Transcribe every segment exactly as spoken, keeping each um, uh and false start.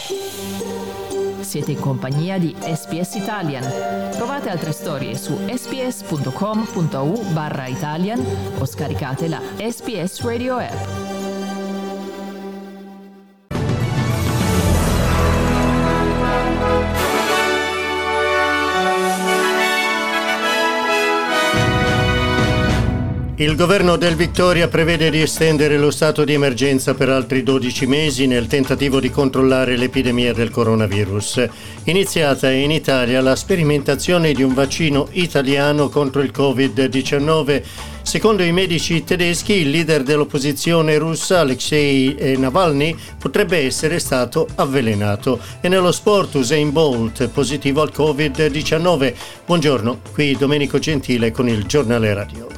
Siete in compagnia di S B S Italian. Trovate altre storie su sbs.com.au barra Italian o scaricate la S B S Radio app. Il governo del Victoria prevede di estendere lo stato di emergenza per altri dodici mesi nel tentativo di controllare l'epidemia del coronavirus. Iniziata in Italia la sperimentazione di un vaccino italiano contro il covid diciannove. Secondo i medici tedeschi, il leader dell'opposizione russa, Alexei Navalny, potrebbe essere stato avvelenato. E nello sport Usain Bolt, positivo al covid diciannove. Buongiorno, qui Domenico Gentile con il Giornale Radio.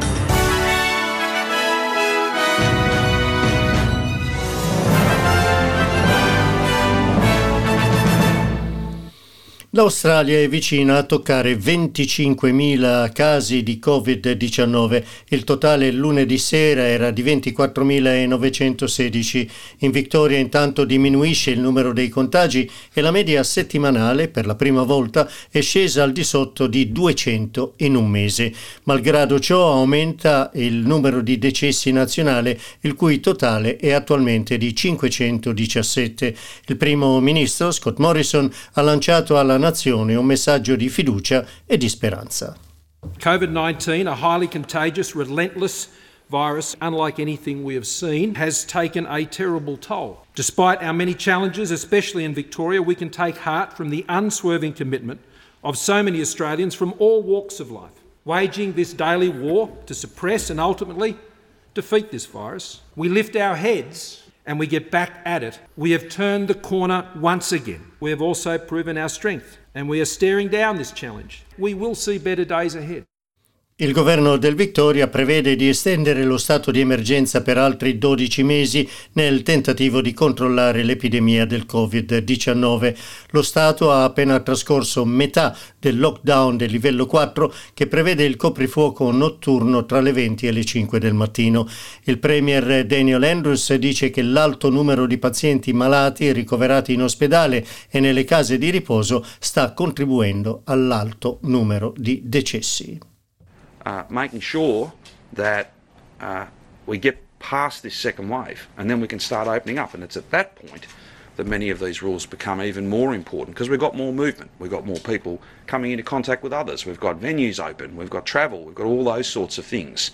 L'Australia è vicina a toccare venticinquemila casi di covid diciannove. Il totale lunedì sera era di ventiquattromilanovecentosedici. In Victoria intanto diminuisce il numero dei contagi e la media settimanale per la prima volta è scesa al di sotto di duecento in un mese. Malgrado ciò aumenta il numero di decessi nazionale, il cui totale è attualmente di cinquecentodiciassette. Il primo ministro Scott Morrison ha lanciato alla nazione un messaggio di fiducia e di speranza. covid nineteen, a highly contagious, relentless virus unlike anything we have seen, has taken a terrible toll. Despite our many challenges, especially in Victoria, we can take heart from the unswerving commitment of so many Australians from all walks of life, waging this daily war to suppress and ultimately defeat this virus. We lift our heads and we get back at it. We have turned the corner once again. We have also proven our strength, and we are staring down this challenge. We will see better days ahead. Il governo del Victoria prevede di estendere lo stato di emergenza per altri dodici mesi nel tentativo di controllare l'epidemia del covid diciannove. Lo Stato ha appena trascorso metà del lockdown del livello quattro che prevede il coprifuoco notturno tra le venti e le cinque del mattino. Il premier Daniel Andrews dice che l'alto numero di pazienti malati ricoverati in ospedale e nelle case di riposo sta contribuendo all'alto numero di decessi. Uh, making sure that uh, we get past this second wave and then we can start opening up. And it's at that point that many of these rules become even more important because we've got more movement, we've got more people coming into contact with others, we've got venues open, we've got travel, we've got all those sorts of things.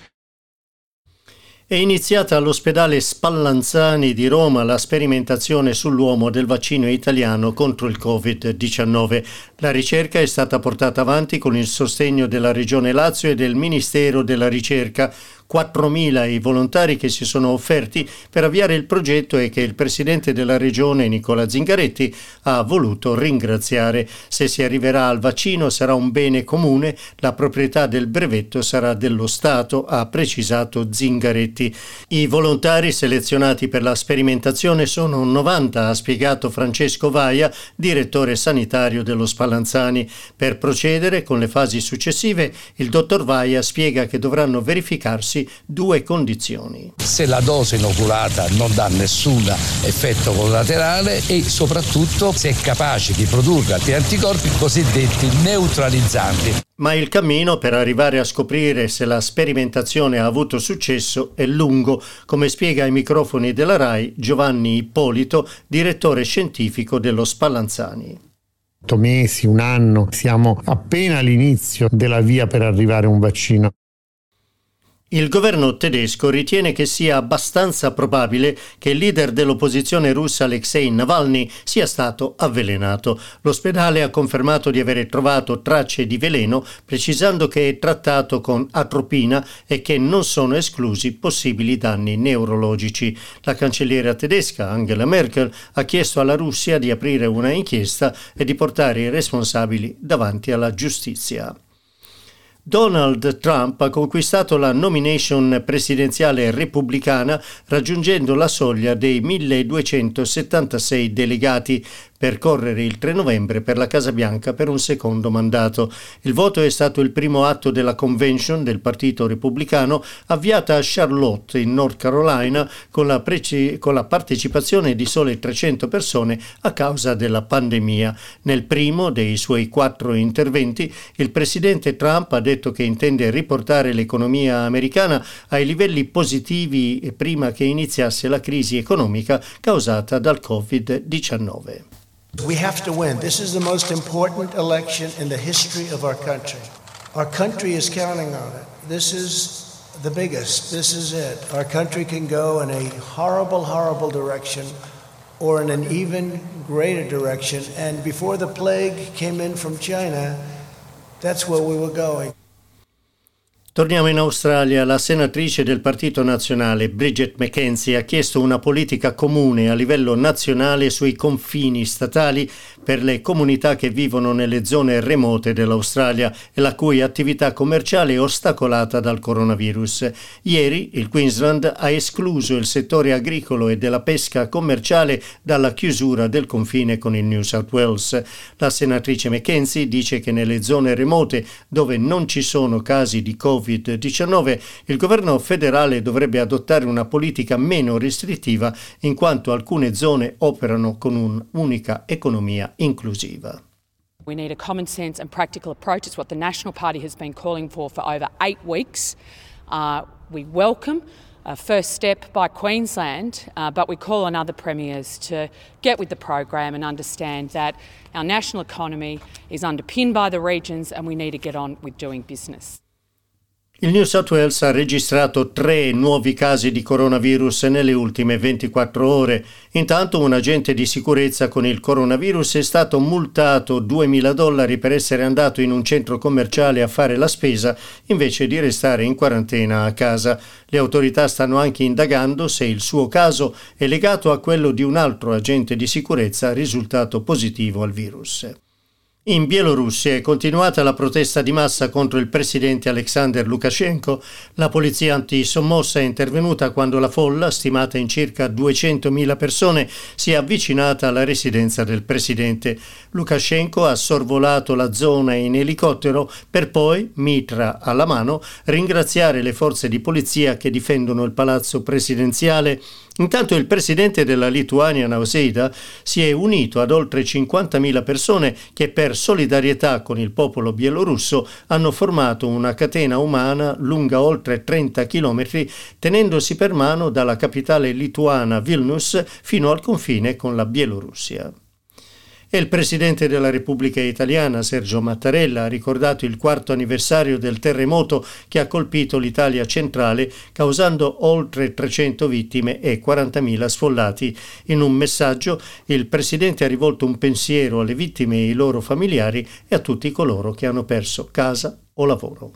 È iniziata all'ospedale Spallanzani di Roma la sperimentazione sull'uomo del vaccino italiano contro il covid diciannove. La ricerca è stata portata avanti con il sostegno della Regione Lazio e del Ministero della Ricerca. quattromila i volontari che si sono offerti per avviare il progetto e che il presidente della regione Nicola Zingaretti ha voluto ringraziare. Se si arriverà al vaccino sarà un bene comune, la proprietà del brevetto sarà dello Stato, ha precisato Zingaretti. I volontari selezionati per la sperimentazione sono novanta, ha spiegato Francesco Vaia, direttore sanitario dello Spallanzani. Per procedere con le fasi successive, il dottor Vaia spiega che dovranno verificarsi due condizioni. Se la dose inoculata non dà nessun effetto collaterale e soprattutto se è capace di produrre altri anticorpi cosiddetti neutralizzanti. Ma il cammino per arrivare a scoprire se la sperimentazione ha avuto successo è lungo, come spiega ai microfoni della RAI Giovanni Ippolito, direttore scientifico dello Spallanzani. Otto mesi, un anno, siamo appena all'inizio della via per arrivare a un vaccino. Il governo tedesco ritiene che sia abbastanza probabile che il leader dell'opposizione russa Alexei Navalny sia stato avvelenato. L'ospedale ha confermato di aver trovato tracce di veleno, precisando che è trattato con atropina e che non sono esclusi possibili danni neurologici. La cancelliera tedesca Angela Merkel ha chiesto alla Russia di aprire una inchiesta e di portare i responsabili davanti alla giustizia. Donald Trump ha conquistato la nomination presidenziale repubblicana raggiungendo la soglia dei milleduecentosettantasei delegati. per correre il tre novembre per la Casa Bianca per un secondo mandato. Il voto è stato il primo atto della convention del Partito Repubblicano avviata a Charlotte, in North Carolina, con la, preci- con la partecipazione di sole trecento persone a causa della pandemia. Nel primo dei suoi quattro interventi, il presidente Trump ha detto che intende riportare l'economia americana ai livelli positivi prima che iniziasse la crisi economica causata dal covid diciannove. We have to win. This is the most important election in the history of our country. Our country is counting on it. This is the biggest. This is it. Our country can go in a horrible, horrible direction or in an even greater direction. And before the plague came in from China, that's where we were going. Torniamo in Australia. La senatrice del Partito Nazionale Bridget McKenzie ha chiesto una politica comune a livello nazionale sui confini statali per le comunità che vivono nelle zone remote dell'Australia e la cui attività commerciale è ostacolata dal coronavirus. Ieri il Queensland ha escluso il settore agricolo e della pesca commerciale dalla chiusura del confine con il New South Wales. La senatrice McKenzie dice che nelle zone remote dove non ci sono casi di covid diciannove, il governo federale dovrebbe adottare una politica meno restrittiva in quanto alcune zone operano con un'unica economia inclusiva. We need a common sense and practical approach. It's what the National Party has been calling for for over eight weeks. Uh, we welcome a first step by Queensland, uh, but we call on other premiers to get with the program and understand that our national economy is underpinned by the regions and we need to get on with doing business. Il New South Wales ha registrato tre nuovi casi di coronavirus nelle ultime ventiquattro ore. Intanto un agente di sicurezza con il coronavirus è stato multato duemila dollari per essere andato in un centro commerciale a fare la spesa invece di restare in quarantena a casa. Le autorità stanno anche indagando se il suo caso è legato a quello di un altro agente di sicurezza risultato positivo al virus. In Bielorussia è continuata la protesta di massa contro il presidente Alexander Lukashenko. La polizia antisommossa è intervenuta quando la folla, stimata in circa duecentomila persone, si è avvicinata alla residenza del presidente. Lukashenko ha sorvolato la zona in elicottero per poi, mitra alla mano, ringraziare le forze di polizia che difendono il palazzo presidenziale. Intanto il presidente della Lituania, Nausėda, si è unito ad oltre cinquantamila persone che per solidarietà con il popolo bielorusso hanno formato una catena umana lunga oltre trenta chilometri, tenendosi per mano dalla capitale lituana Vilnius fino al confine con la Bielorussia. E il presidente della Repubblica Italiana, Sergio Mattarella, ha ricordato il quarto anniversario del terremoto che ha colpito l'Italia centrale, causando oltre trecento vittime e quarantamila sfollati. In un messaggio, il presidente ha rivolto un pensiero alle vittime e ai loro familiari e a tutti coloro che hanno perso casa o lavoro.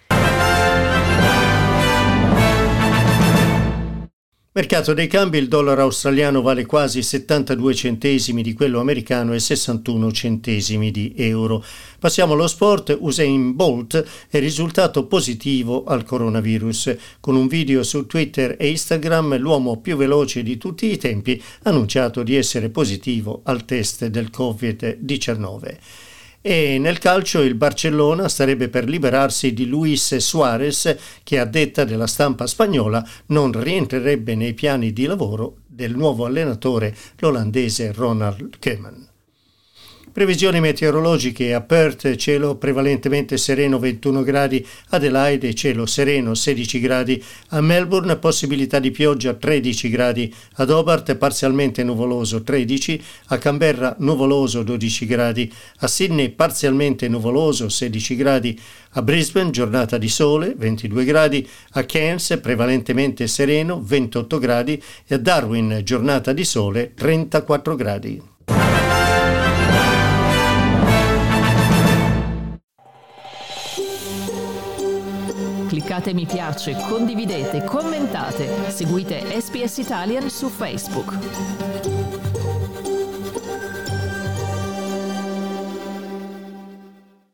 Mercato dei cambi: il dollaro australiano vale quasi settantadue centesimi di quello americano e sessantuno centesimi di euro. Passiamo allo sport. Usain Bolt è risultato positivo al coronavirus. Con un video su Twitter e Instagram, l'uomo più veloce di tutti i tempi ha annunciato di essere positivo al test del covid diciannove. E nel calcio il Barcellona starebbe per liberarsi di Luis Suarez, che a detta della stampa spagnola non rientrerebbe nei piani di lavoro del nuovo allenatore, l'olandese Ronald Koeman. Previsioni meteorologiche: a Perth cielo prevalentemente sereno ventuno gradi, Adelaide cielo sereno sedici gradi, a Melbourne possibilità di pioggia tredici gradi, ad Hobart parzialmente nuvoloso tredici, a Canberra nuvoloso dodici gradi, a Sydney parzialmente nuvoloso sedici gradi, a Brisbane giornata di sole ventidue gradi, a Cairns prevalentemente sereno ventotto gradi e a Darwin giornata di sole trentaquattro gradi. Cliccate mi piace, condividete, commentate, seguite S B S Italian su Facebook.